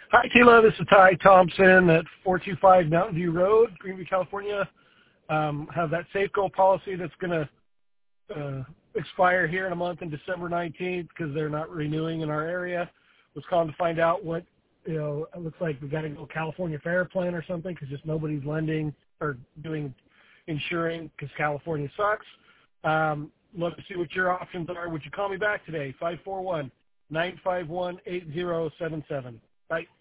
Hi, Tila. This is Ty Thompson at 425 Mountain View Road, Greenview, California. Have that Safeco policy that's going to expire here in a month in December 19th because they're not renewing in our area. Was calling to find out what, it looks like we got to go California Fair Plan or something because just nobody's lending or doing insuring because California sucks. Love to see what your options are. Would you call me back today? 541-951-8077. Bye.